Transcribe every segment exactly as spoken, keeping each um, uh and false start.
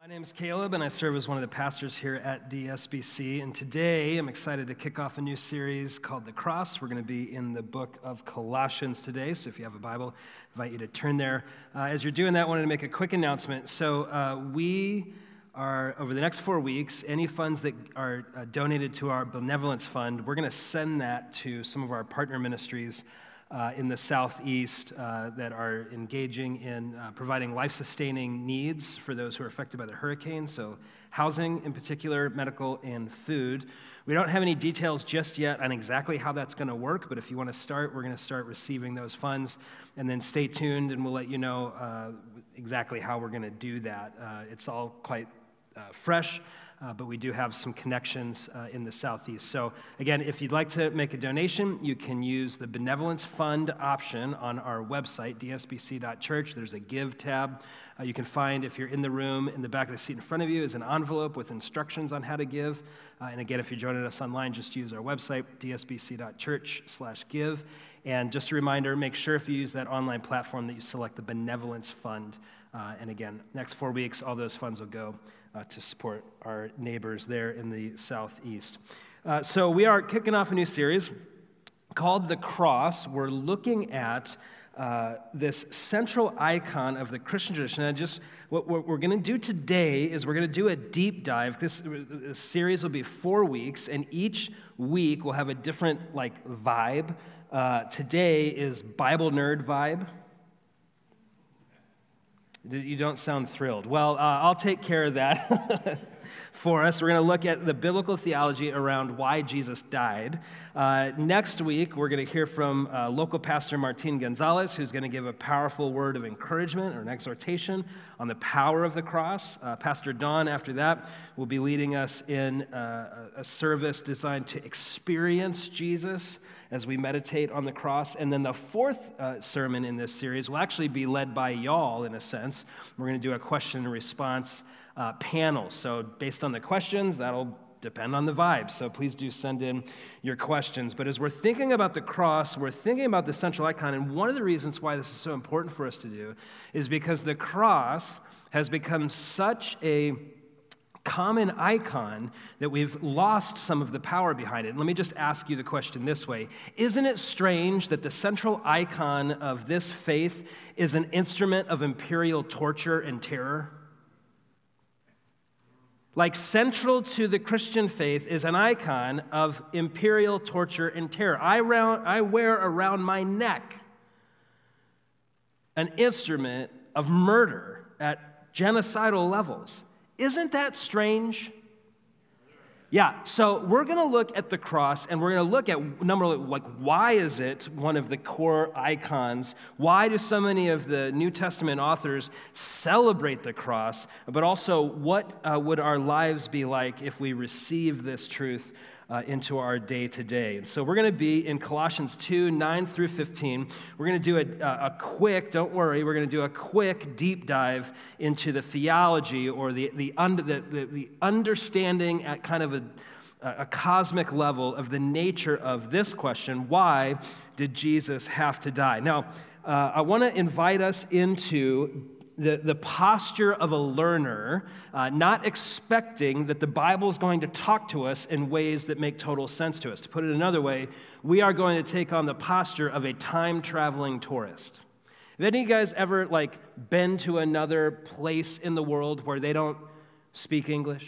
My name is Caleb, and I serve as one of the pastors here at D S B C. And today, I'm excited to kick off a new series called The Cross. We're going to be in the book of Colossians today, so if you have a Bible, I invite you to turn there. Uh, as you're doing that, I wanted to make a quick announcement. So uh, we are, over the next four weeks, any funds that are uh, donated to our benevolence fund, we're going to send that to some of our partner ministries Uh, in the Southeast uh, that are engaging in uh, providing life-sustaining needs for those who are affected by the hurricane, so housing in particular, medical, and food. We don't have any details just yet on exactly how that's going to work, but if you want to start, we're going to start receiving those funds, and then stay tuned, and we'll let you know uh, exactly how we're going to do that. Uh, it's all quite uh, fresh. Uh, but we do have some connections uh, in the Southeast. So again, if you'd like to make a donation, you can use the Benevolence Fund option on our website, d s b c dot church. There's a Give tab. Uh, you can find, if you're in the room, in the back of the seat in front of you is an envelope with instructions on how to give. Uh, and again, if you're joining us online, just use our website, d s b c dot church slash give. And just a reminder, make sure if you use that online platform that you select the Benevolence Fund. Uh, and again, next four weeks, all those funds will go Uh, to support our neighbors there in the Southeast. Uh, so we are kicking off a new series called The Cross. We're looking at uh, this central icon of the Christian tradition. And just what, what we're going to do today is we're going to do a deep dive. This, this series will be four weeks, and each week will have a different like vibe. Uh, today is Bible Nerd Vibe. You don't sound thrilled. Well, uh, I'll take care of that for us. We're going to look at the biblical theology around why Jesus died. Uh, next week, we're going to hear from uh, local pastor Martin Gonzalez, who's going to give a powerful word of encouragement or an exhortation on the power of the cross. Uh, Pastor Don, after that, will be leading us in uh, a service designed to experience Jesus as we meditate on the cross. And then the fourth uh, sermon in this series will actually be led by y'all, in a sense. We're going to do a question and response uh, panel. So based on the questions, that'll depend on the vibe. So please do send in your questions. But as we're thinking about the cross, we're thinking about the central icon. And one of the reasons why this is so important for us to do is because the cross has become such a common icon that we've lost some of the power behind it. And let me just ask you the question this way. Isn't it strange that the central icon of this faith is an instrument of imperial torture and terror? Like, central to the Christian faith is an icon of imperial torture and terror. I, round, I wear around my neck an instrument of murder at genocidal levels. Isn't that strange? Yeah, so we're going to look at the cross, and we're going to look at, number one, like, why is it one of the core icons? Why do so many of the New Testament authors celebrate the cross? But also, what uh, would our lives be like if we receive this truth uh, into our day-to-day? And so we're going to be in Colossians two, nine through fifteen. We're going to do a, a quick, don't worry, we're going to do a quick deep dive into the theology or the, the, under, the, the, the understanding at kind of a, a cosmic level of the nature of this question: why did Jesus have to die? Now, uh, I want to invite us into The, the posture of a learner, uh, not expecting that the Bible is going to talk to us in ways that make total sense to us. To put it another way, we are going to take on the posture of a time-traveling tourist. Have any of you guys ever, like, been to another place in the world where they don't speak English?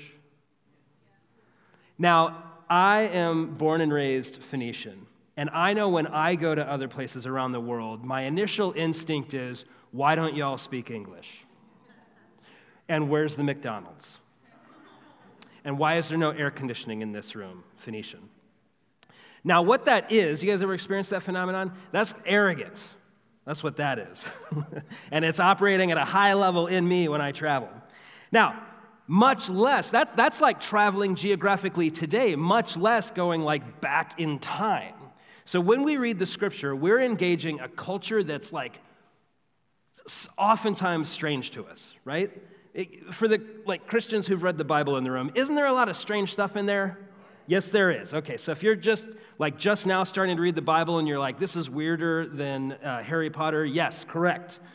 Now, I am born and raised Phoenician, and I know when I go to other places around the world, my initial instinct is, why don't y'all speak English? And where's the McDonald's? And why is there no air conditioning in this room? Phoenician. Now, what that is, you guys ever experienced that phenomenon? That's arrogance. That's what that is. And it's operating at a high level in me when I travel. Now, much less, that, that's like traveling geographically today, much less going like back in time. So when we read the scripture, we're engaging a culture that's like oftentimes strange to us, right? It, for the like Christians who've read the Bible in the room, isn't there a lot of strange stuff in there? Yes, there is. Okay, so if you're just like just now starting to read the Bible and you're like, this is weirder than uh, Harry Potter, yes, correct.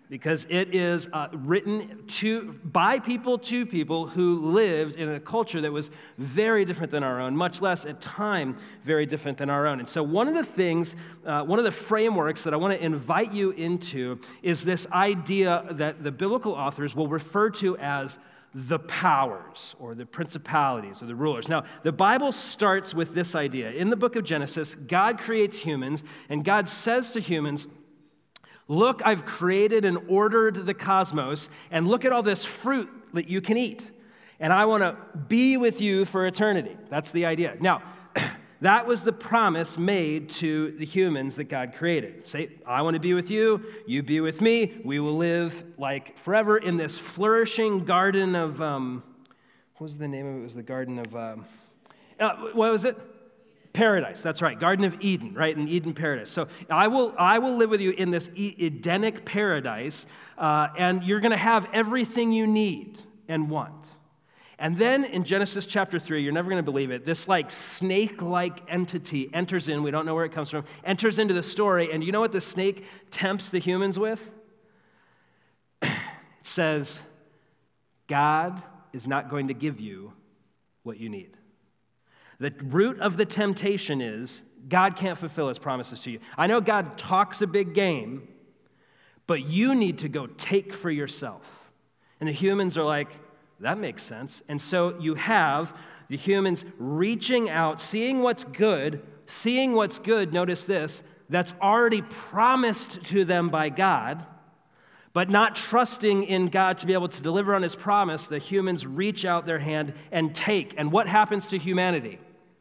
because it is uh, written to by people to people who lived in a culture that was very different than our own, much less at time very different than our own. And so one of the things, uh, one of the frameworks that I want to invite you into is this idea that the biblical authors will refer to as the powers or the principalities or the rulers. Now, the Bible starts with this idea. In the book of Genesis, God creates humans, and God says to humans, look, I've created and ordered the cosmos, and look at all this fruit that you can eat. And I want to be with you for eternity. That's the idea. Now, that was the promise made to the humans that God created. Say, I want to be with you, you be with me, we will live like forever in this flourishing garden of, um, what was the name of it? It was the garden of, um, uh, what was it? Paradise, that's right, Garden of Eden, right, in Eden paradise. So I will I will live with you in this Edenic paradise, uh, and you're going to have everything you need and want. And then in Genesis chapter three, you're never going to believe it, this like snake-like entity enters in, we don't know where it comes from, enters into the story, and you know what the snake tempts the humans with? It says, God is not going to give you what you need. The root of the temptation is God can't fulfill his promises to you. I know God talks a big game, but you need to go take for yourself. And the humans are like, that makes sense. And so you have the humans reaching out, seeing what's good, seeing what's good, notice this, that's already promised to them by God, but not trusting in God to be able to deliver on his promise. The humans reach out their hand and take. And what happens to humanity?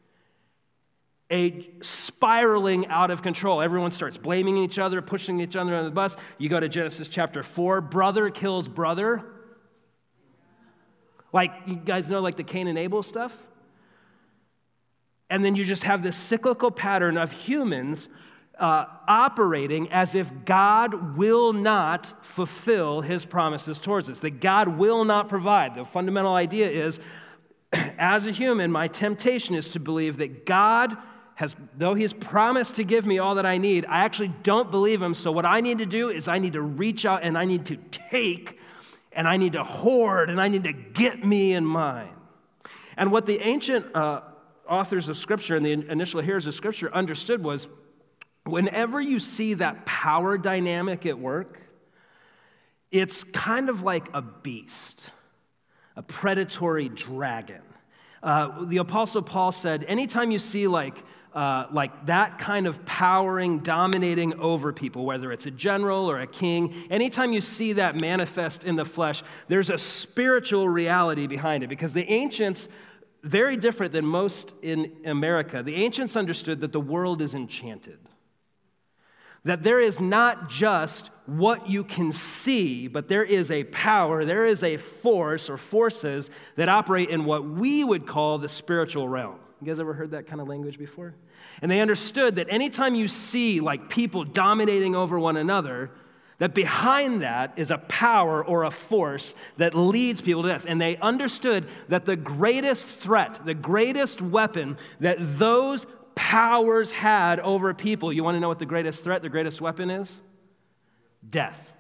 A spiraling out of control. Everyone starts blaming each other, pushing each other under the bus. You go to Genesis chapter four, brother kills brother. Like, you guys know, like the Cain and Abel stuff? And then you just have this cyclical pattern of humans uh, operating as if God will not fulfill his promises towards us, that God will not provide. The fundamental idea is, as a human, my temptation is to believe that God has, though he has promised to give me all that I need, I actually don't believe him, so what I need to do is I need to reach out and I need to take, and I need to hoard, and I need to get me and mine. And what the ancient uh, authors of Scripture and the initial hearers of Scripture understood was, whenever you see that power dynamic at work, it's kind of like a beast, a predatory dragon. Uh, the Apostle Paul said, anytime you see like Uh, like that kind of powering, dominating over people, whether it's a general or a king, anytime you see that manifest in the flesh, there's a spiritual reality behind it. Because the ancients, very different than most in America, the ancients understood that the world is enchanted. That there is not just what you can see, but there is a power, there is a force or forces that operate in what we would call the spiritual realm. You guys ever heard that kind of language before? And they understood that anytime you see like people dominating over one another, that behind that is a power or a force that leads people to death. And they understood that the greatest threat, the greatest weapon that those powers had over people, you want to know what the greatest threat, the greatest weapon is? Death.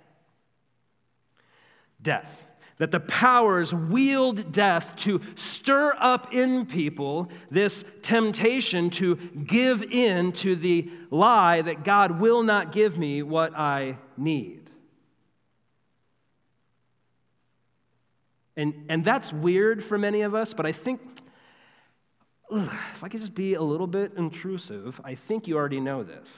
Death. That the powers wield death to stir up in people this temptation to give in to the lie that God will not give me what I need. And, and that's weird for many of us, but I think, ugh, if I could just be a little bit intrusive, I think you already know this.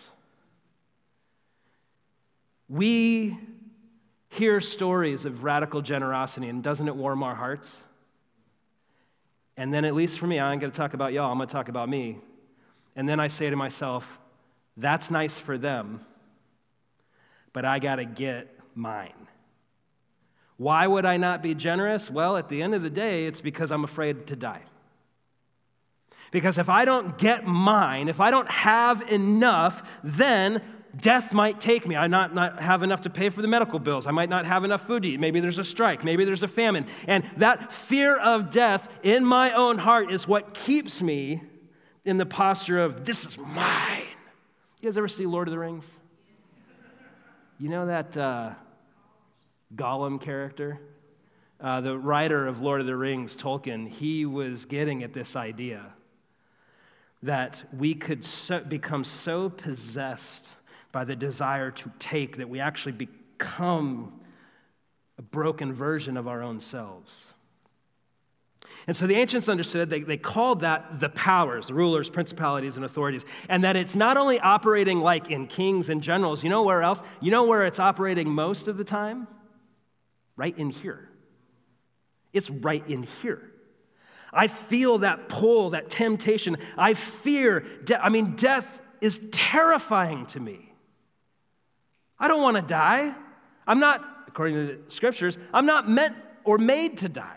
We hear stories of radical generosity, and doesn't it warm our hearts? And then, at least for me, I ain't going to talk about y'all, I'm going to talk about me. And then I say to myself, that's nice for them, but I got to get mine. Why would I not be generous? Well, at the end of the day, it's because I'm afraid to die. Because if I don't get mine, if I don't have enough, then death might take me. I might not have enough to pay for the medical bills. I might not have enough food to eat. Maybe there's a strike. Maybe there's a famine. And that fear of death in my own heart is what keeps me in the posture of, this is mine. You guys ever see Lord of the Rings? You know that uh, Gollum character. Uh, the writer of Lord of the Rings, Tolkien, he was getting at this idea that we could so, become so possessed by the desire to take that we actually become a broken version of our own selves. And so the ancients understood, they, they called that the powers, the rulers, principalities, and authorities, and that it's not only operating like in kings and generals, you know where else? You know where it's operating most of the time? Right in here. It's right in here. I feel that pull, that temptation. I fear, de- I mean, death is terrifying to me. I don't want to die. I'm not, according to the scriptures, I'm not meant or made to die.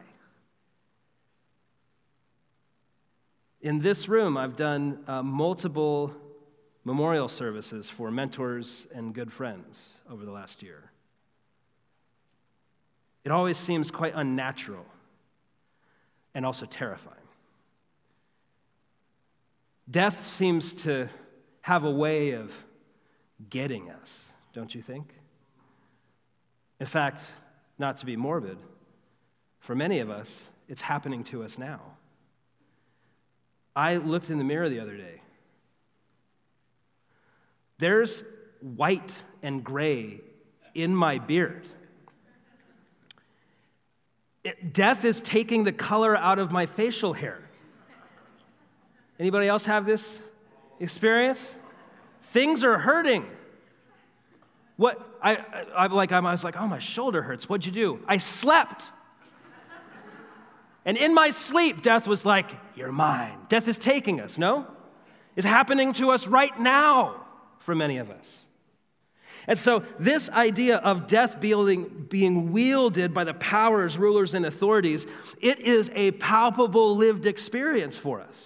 In this room, I've done uh, multiple memorial services for mentors and good friends over the last year. It always seems quite unnatural and also terrifying. Death seems to have a way of getting us, don't you think? In fact, not to be morbid, for many of us, it's happening to us now. I looked in the mirror the other day. There's white and gray in my beard. It, death is taking the color out of my facial hair. Anybody else have this experience? Things are hurting. What I, I I'm like I was like, oh, my shoulder hurts. What'd you do? I slept. And in my sleep, death was like, you're mine. Death is taking us, no? It's happening to us right now for many of us. And so this idea of death being, being wielded by the powers, rulers, and authorities, it is a palpable lived experience for us.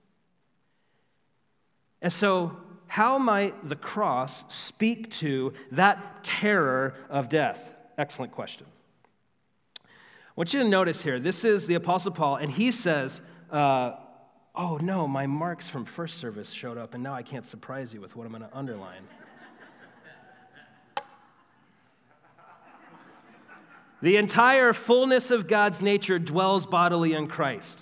And so how might the cross speak to that terror of death? Excellent question. I want you to notice here, this is the Apostle Paul, and he says, uh, oh no, my marks from first service showed up, and now I can't surprise you with what I'm going to underline. The entire fullness of God's nature dwells bodily in Christ.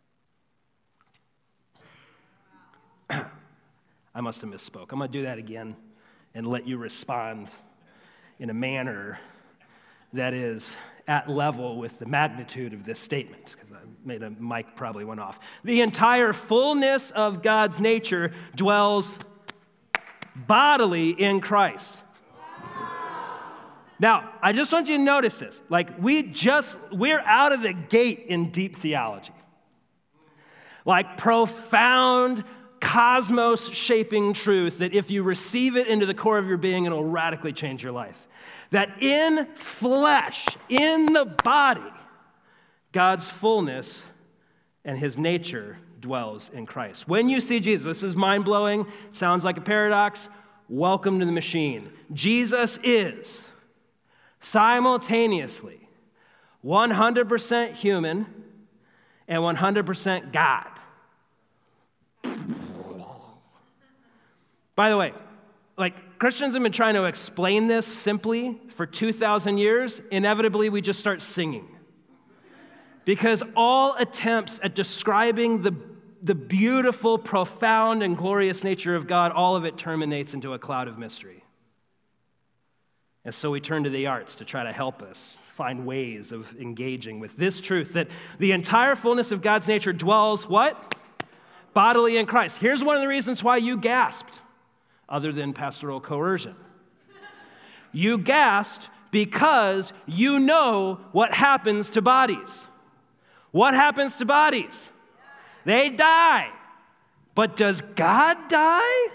I must have misspoke. I'm going to do that again and let you respond in a manner that is at level with the magnitude of this statement, because I made a mic probably went off. The entire fullness of God's nature dwells bodily in Christ. Now, I just want you to notice this. Like, we just, we're out of the gate in deep theology. Like, profound, cosmos-shaping truth that if you receive it into the core of your being, it'll radically change your life. That in flesh, in the body, God's fullness and his nature dwells in Christ. When you see Jesus, this is mind-blowing, sounds like a paradox, welcome to the machine. Jesus is simultaneously one hundred percent human and one hundred percent God. By the way, like Christians have been trying to explain this simply for two thousand years. Inevitably, we just start singing. Because all attempts at describing the, the beautiful, profound, and glorious nature of God, all of it terminates into a cloud of mystery. And so we turn to the arts to try to help us find ways of engaging with this truth that the entire fullness of God's nature dwells, what? Bodily in Christ. Here's one of the reasons why you gasped, other than pastoral coercion. You gasped because you know what happens to bodies. What happens to bodies? They die. But does God die?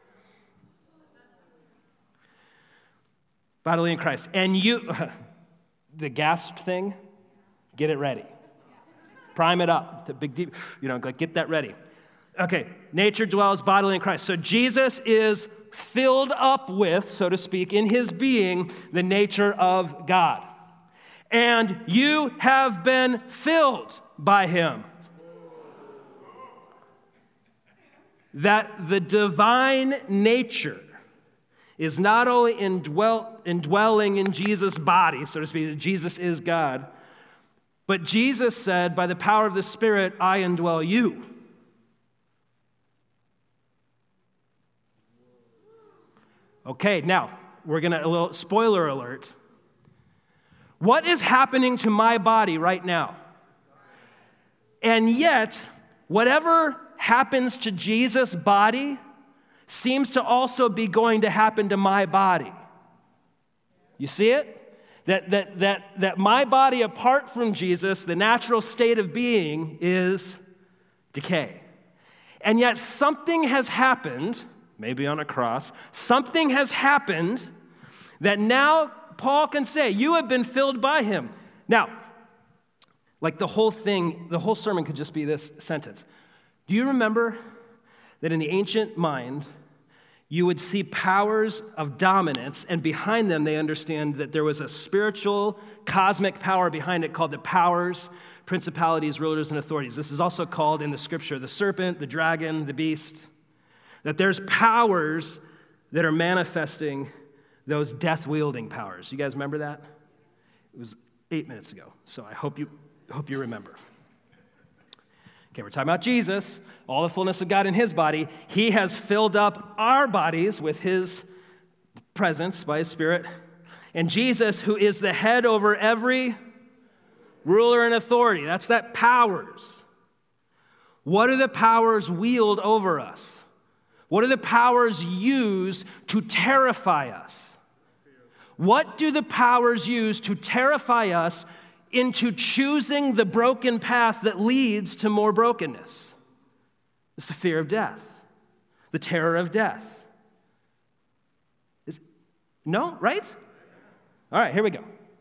Bodily in Christ. And you, the gasp thing, get it ready. Prime it up. The big deep, you know, like get that ready. Okay, nature dwells bodily in Christ. So Jesus is filled up with, so to speak, in his being, the nature of God. And you have been filled by him. That the divine nature is not only indwell, indwelling in Jesus' body, so to speak, Jesus is God, but Jesus said, by the power of the Spirit, I indwell you. Okay, now, we're going to, a little spoiler alert. What is happening to my body right now? And yet, whatever happens to Jesus' body seems to also be going to happen to my body. You see it? That, that, that, that my body, apart from Jesus, the natural state of being is decay. And yet something has happened, maybe on a cross, something has happened that now Paul can say, you have been filled by him. Now, like the whole thing, the whole sermon could just be this sentence. Do you remember that in the ancient mind, you would see powers of dominance, and behind them they understand that there was a spiritual, cosmic power behind it called the powers, principalities, rulers, and authorities. This is also called in the scripture the serpent, the dragon, the beast. That there's powers that are manifesting those death-wielding powers. You guys remember that? It was eight minutes ago, so I hope you, hope you remember. Okay, we're talking about Jesus, all the fullness of God in his body. He has filled up our bodies with his presence by his Spirit. And Jesus, who is the head over every ruler and authority, that's that powers. What are the powers wield over us? What are the powers used to terrify us? What do the powers use to terrify us into choosing the broken path that leads to more brokenness? It's the fear of death, the terror of death. Is, no, right? All right, here we go.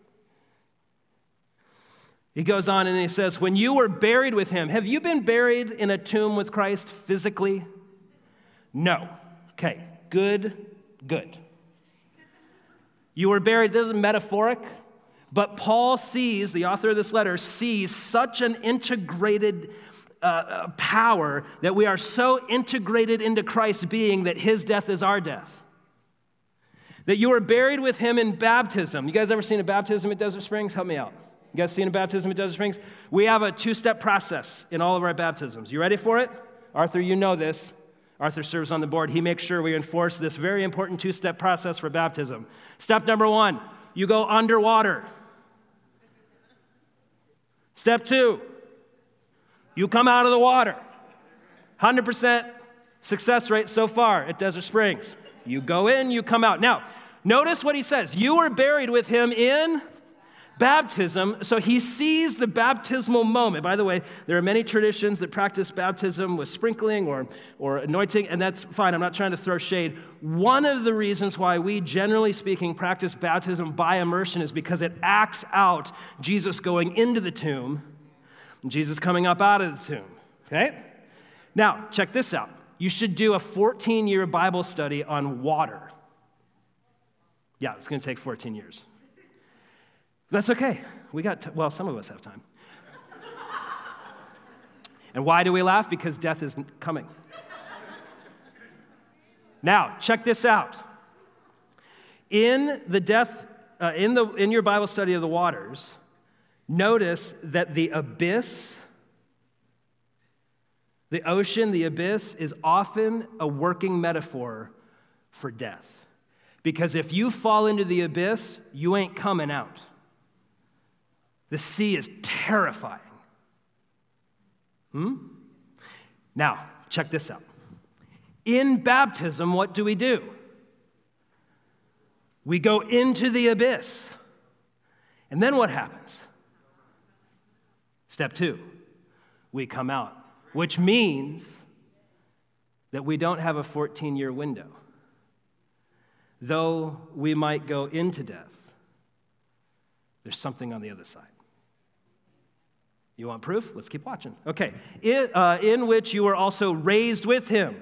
He goes on and he says, when you were buried with him, have you been buried in a tomb with Christ physically? No. Okay, good, good. You were buried, this is metaphoric, but Paul sees, the author of this letter, sees such an integrated uh, power that we are so integrated into Christ's being that his death is our death. That you were buried with him in baptism. You guys ever seen a baptism at Desert Springs? Help me out. You guys seen a baptism at Desert Springs? We have a two-step process in all of our baptisms. You ready for it? Arthur, you know this. Arthur serves on the board. He makes sure we enforce this very important two-step process for baptism. Step number one, you go underwater. Step two, you come out of the water. one hundred percent success rate so far at Desert Springs. You go in, you come out. Now, notice what he says. You were buried with him in baptism, so he sees the baptismal moment. By the way, there are many traditions that practice baptism with sprinkling or, or anointing, and that's fine. I'm not trying to throw shade. One of the reasons why we, generally speaking, practice baptism by immersion is because it acts out Jesus going into the tomb and Jesus coming up out of the tomb, okay? Now, check this out. You should do a fourteen-year Bible study on water. Yeah, it's going to take fourteen years. That's okay. We got, t- well, some of us have time. And why do we laugh? Because death is coming. Now, check this out. In the death, uh, in the in your Bible study of the waters, notice that the abyss, the ocean, the abyss, is often a working metaphor for death. Because if you fall into the abyss, you ain't coming out. The sea is terrifying. Hmm? Now, check this out. In baptism, what do we do? We go into the abyss. And then what happens? Step two, we come out, which means that we don't have a fourteen-year window. Though we might go into death, there's something on the other side. You want proof? Let's keep watching. Okay. In, uh, in which you were also raised with him.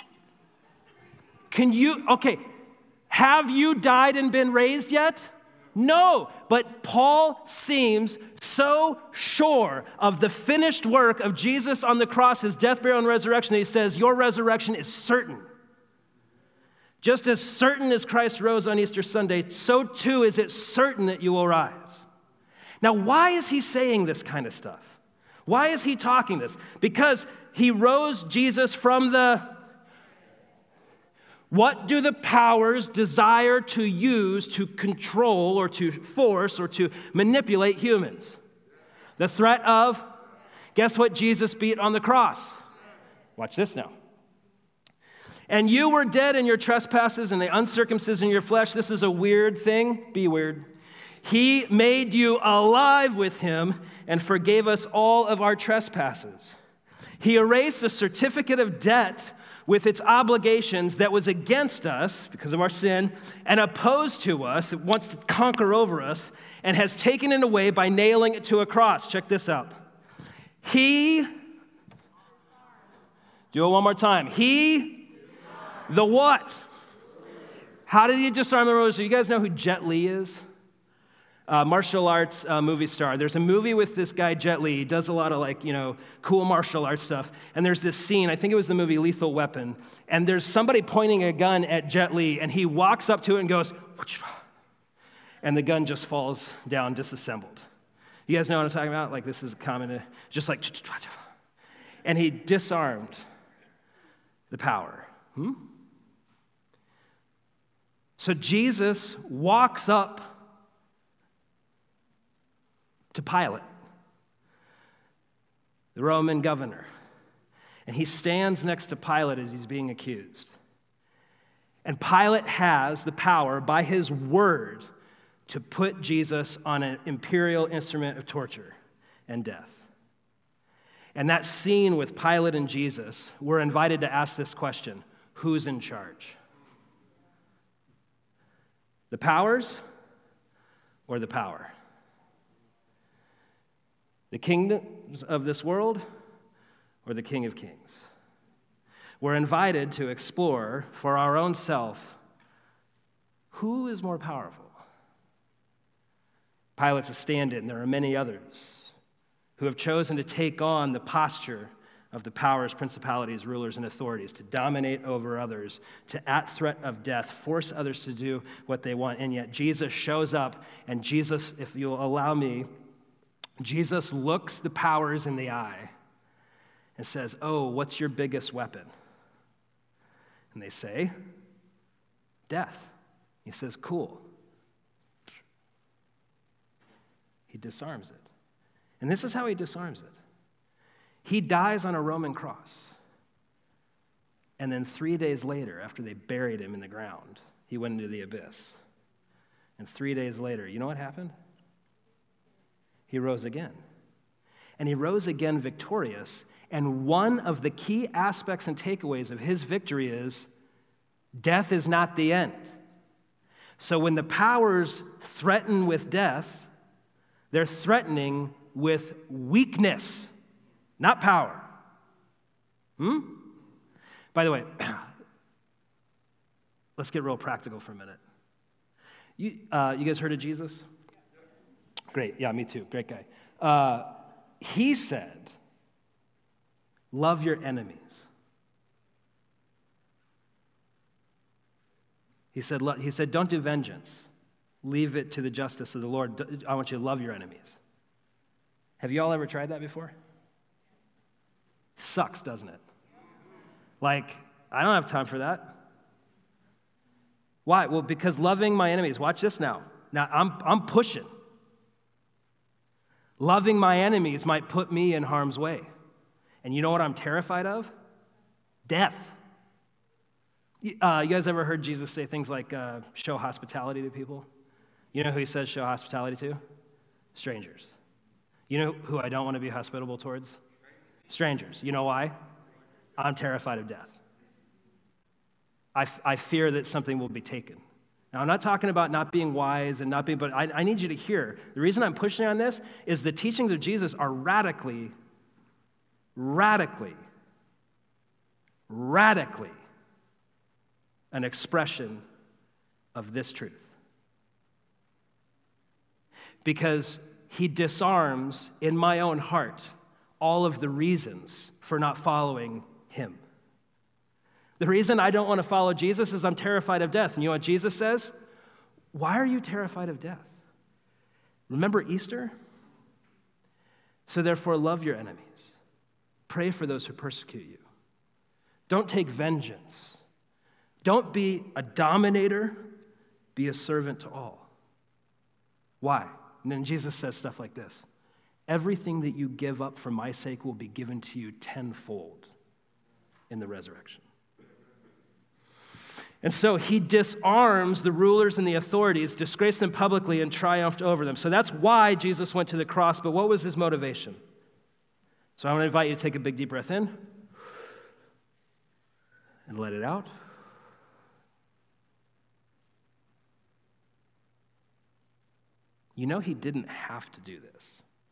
Can you, okay, have you died and been raised yet? No, but Paul seems so sure of the finished work of Jesus on the cross, his death, burial, and resurrection, that he says, your resurrection is certain. Just as certain as Christ rose on Easter Sunday, so too is it certain that you will rise. Now, why is he saying this kind of stuff? Why is he talking this? Because he rose Jesus from the... What do the powers desire to use to control or to force or to manipulate humans? The threat of, guess what Jesus beat on the cross? Watch this now. And you were dead in your trespasses and the uncircumcision in your flesh. This is a weird thing. Be weird. He made you alive with him and forgave us all of our trespasses. He erased the certificate of debt with its obligations that was against us because of our sin and opposed to us, that wants to conquer over us, and has taken it away by nailing it to a cross. Check this out. He, do it one more time. He, the what? How did he disarm the rulers? So you guys know who Jet Li is? Uh, martial arts uh, movie star. There's a movie with this guy, Jet Li. He does a lot of like, you know, cool martial arts stuff. And there's this scene, I think it was the movie Lethal Weapon, and there's somebody pointing a gun at Jet Li, and he walks up to it and goes, and the gun just falls down disassembled. You guys know what I'm talking about? Like, this is common, just like, and he disarmed the power. Hmm? So Jesus walks up to Pilate, the Roman governor. And he stands next to Pilate as he's being accused. And Pilate has the power by his word to put Jesus on an imperial instrument of torture and death. And that scene with Pilate and Jesus, we're invited to ask this question: who's in charge? The powers or the power? The kingdoms of this world or the King of Kings? We're invited to explore for our own self, who is more powerful? Pilate's a stand-in. There are many others who have chosen to take on the posture of the powers, principalities, rulers, and authorities, to dominate over others, to, at threat of death, force others to do what they want. And yet Jesus shows up, and Jesus, if you'll allow me, Jesus looks the powers in the eye and says, oh, what's your biggest weapon? And they say, death. He says, cool. He disarms it. And this is how he disarms it. He dies on a Roman cross. And then three days later, after they buried him in the ground, he went into the abyss. And three days later, you know what happened? He rose again. And he rose again victorious. And one of the key aspects and takeaways of his victory is death is not the end. So when the powers threaten with death, they're threatening with weakness, not power. Hmm? By the way, let's get real practical for a minute. You, uh, you guys heard of Jesus? Great, yeah, me too, great guy. Uh, he said, love your enemies. He said, he said, don't do vengeance. Leave it to the justice of the Lord. I want you to love your enemies. Have you all ever tried that before? Sucks, doesn't it? Like, I don't have time for that. Why? Well, because loving my enemies, watch this now. Now, I'm, I'm pushing. Loving my enemies might put me in harm's way. And you know what I'm terrified of? Death. Uh, you guys ever heard Jesus say things like, uh, show hospitality to people? You know who he says show hospitality to? Strangers. You know who I don't want to be hospitable towards? Strangers. You know why? I'm terrified of death. I, f- I fear that something will be taken. Now, I'm not talking about not being wise and not being, but I, I need you to hear. The reason I'm pushing on this is the teachings of Jesus are radically, radically, radically an expression of this truth. because he disarms in my own heart all of the reasons for not following him. The reason I don't want to follow Jesus is I'm terrified of death. And you know what Jesus says? Why are you terrified of death? Remember Easter? So therefore, love your enemies. Pray for those who persecute you. Don't take vengeance. Don't be a dominator. Be a servant to all. Why? And then Jesus says stuff like this. Everything that you give up for my sake will be given to you tenfold in the resurrection. And so he disarms the rulers and the authorities, disgraced them publicly, and triumphed over them. So that's why Jesus went to the cross, but what was his motivation? So I want to invite you to take a big deep breath in and let it out. You know he didn't have to do this.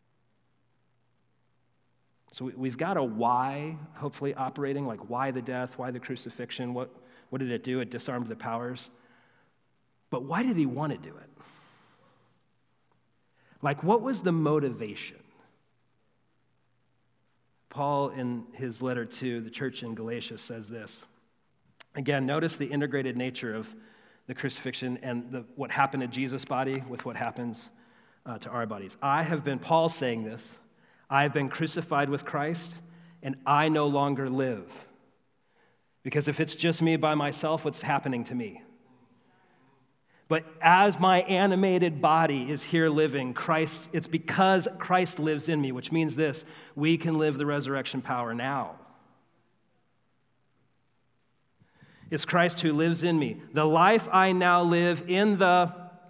So we've got a why, hopefully operating, like why the death, why the crucifixion, what, what did it do? It disarmed the powers. But why did he want to do it? Like, what was the motivation? Paul, in his letter to the church in Galatia, says this. Again, notice the integrated nature of the crucifixion and the, what happened to Jesus' body with what happens uh, to our bodies. I have been, Paul saying this, I have been crucified with Christ, and I no longer live. Because if it's just me by myself, what's happening to me? But as my animated body is here living, Christ, it's because Christ lives in me, which means this, we can live the resurrection power now. It's Christ who lives in me. The life I now live in the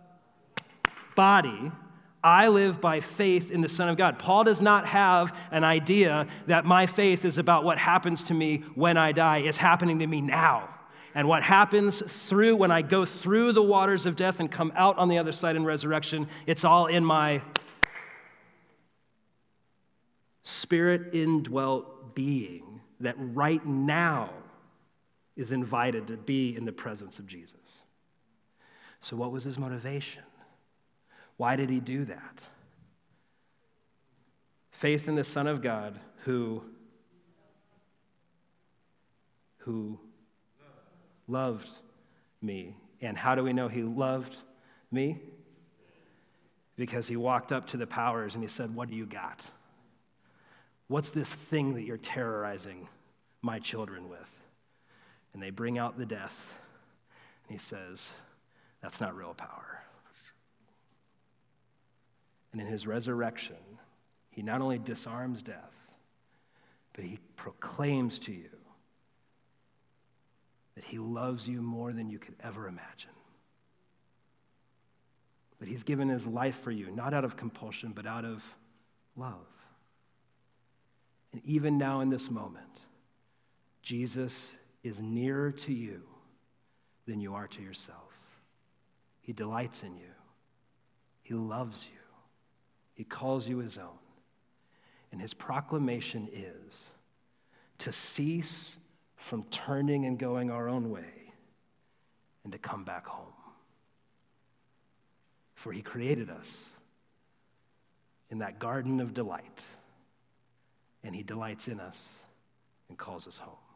body, I live by faith in the Son of God. Paul does not have an idea that my faith is about what happens to me when I die. It's happening to me now. And what happens through, when I go through the waters of death and come out on the other side in resurrection, it's all in my spirit indwelt being that right now is invited to be in the presence of Jesus. So what was his motivation? Why did he do that? Faith in the Son of God who, who loved me. And how do we know he loved me? Because he walked up to the powers and he said, what do you got? What's this thing that you're terrorizing my children with? And they bring out the death. And he says, that's not real power. And in his resurrection, he not only disarms death, but he proclaims to you that he loves you more than you could ever imagine. That he's given his life for you, not out of compulsion, but out of love. And even now in this moment, Jesus is nearer to you than you are to yourself. He delights in you. He loves you. He calls you his own. And his proclamation is to cease from turning and going our own way and to come back home. For he created us in that garden of delight, and he delights in us and calls us home.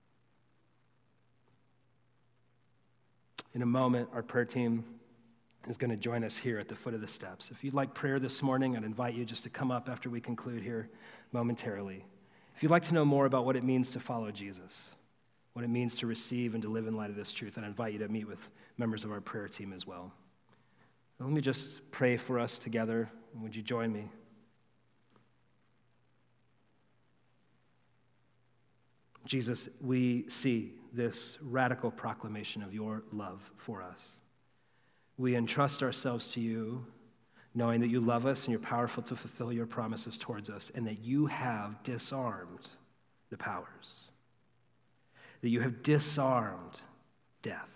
In a moment, our prayer team is going to join us here at the foot of the steps. If you'd like prayer this morning, I'd invite you just to come up after we conclude here momentarily. If you'd like to know more about what it means to follow Jesus, what it means to receive and to live in light of this truth, I'd invite you to meet with members of our prayer team as well. Let me just pray for us together. Would you join me? Jesus, we see this radical proclamation of your love for us. We entrust ourselves to you, knowing that you love us and you're powerful to fulfill your promises towards us, and that you have disarmed the powers, that you have disarmed death.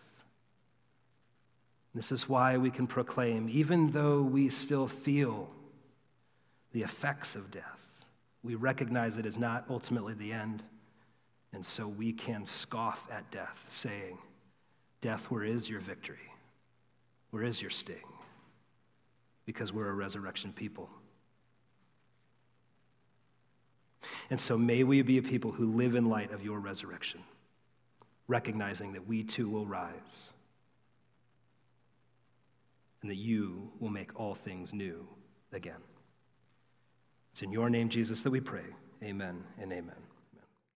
This is why we can proclaim, even though we still feel the effects of death, we recognize it is not ultimately the end, and so we can scoff at death, saying, death, where is your victory? Where is your sting? because we're a resurrection people. And so may we be a people who live in light of your resurrection, recognizing that we too will rise and that you will make all things new again. It's in your name, Jesus, that we pray. Amen and amen.